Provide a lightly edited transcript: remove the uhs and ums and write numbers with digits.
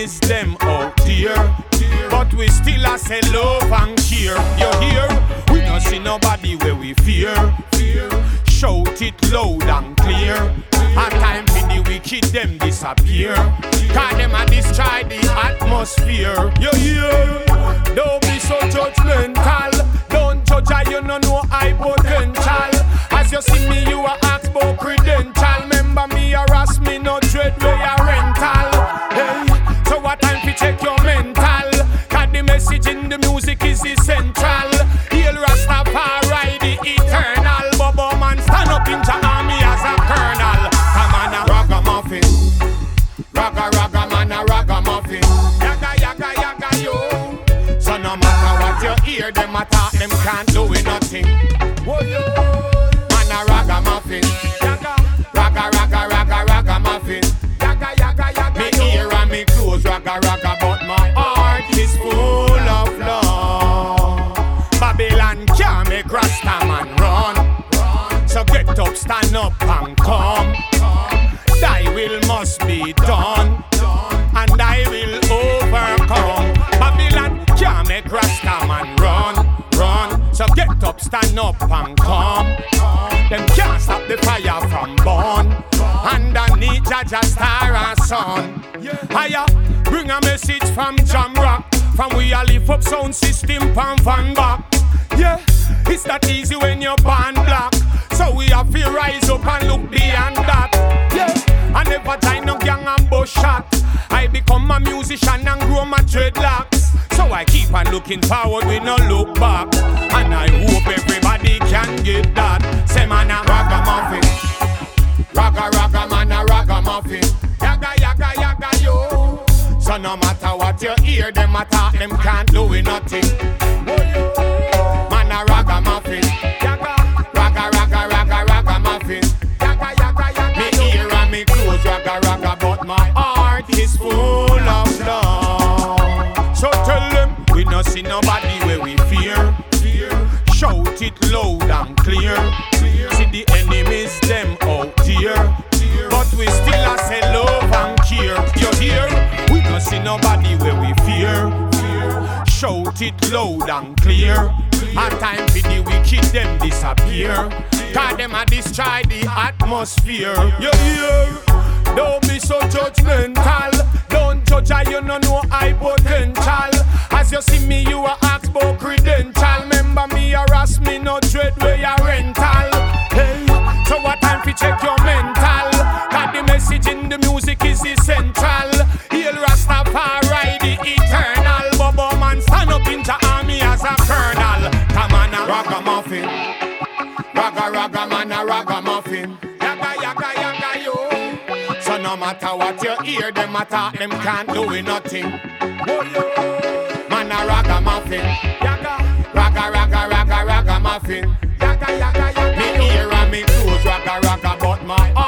enemies them out there, but we still a say love and care. You hear? We don't see nobody where we fear. Shout it loud and clear. A time for the wicked them disappear. Cause them a destroy the atmosphere. You hear? Don't be so judgmental. Don't judge I, you no know I potential. As you see me, you a ask about credential. Remember me harass me, no dread where you rental. Hey, so what time to check your mental? Cause the message in the music is essential. Hail Rastafari, the eternal. Bobo man stand up in your army as a colonel. Come on a ragamuffin, raga man a ragamuffin. Yaga yaga yaga yo. So no matter what you hear them attack, them can't do it nothing. Whoa yo, man a ragamuffin. Raga muffin. Me ear and me clothes raga, but my heart is full of love. Babylon can't make Rasta man run. So get up, stand up and come. Thy will must be done, and I will overcome. Babylon can't make Rasta man run. So get up, stand up and come. Them can't stop the fire from burn. Underneath Jaja star and sun. Higher, bring a message from Jamrock. From we a lift up sound system pan van back. Yeah, it's that easy when you're born black. So we have to rise up and look beyond that. Yeah, I never join no gang and bush shot. I become a musician and grow my dreadlocks. So I keep on looking forward, we no look back. And I hope everybody can get that. Say man a ragamuffin. Raga man a ragamuffin. Yaga yo. So no matter what you hear them attack, them can't do it nothing. Man a ragamuffin. Raga muffin. Me ear and me clothes raga, but my heart is full of love. So tell them we no see nobody where we fear. Shout it loud and clear. See the enemies them out there, but we still a say love and care. You hear? We don't see nobody where we fear. Shout it loud and clear. A time for the wicked them disappear. Cause them a destroy the atmosphere. You hear? Don't be so judgmental. Don't judge I, you no know I potential. As you see me, you a ask about credential. Remember me harass me, no dread where you rental. Hey, so what time to check your mental? Cause the message in the music is essential. Hail Rastafari, the eternal. Bobo man stand up in your army as a colonel. Come on a ragamuffin. Raga man a ragamuffin. Yaga yo. So no matter what you hear them attack, them can't do it nothing. Man a ragamuffin. Raga muffin. Me ear and me clothes raga, but my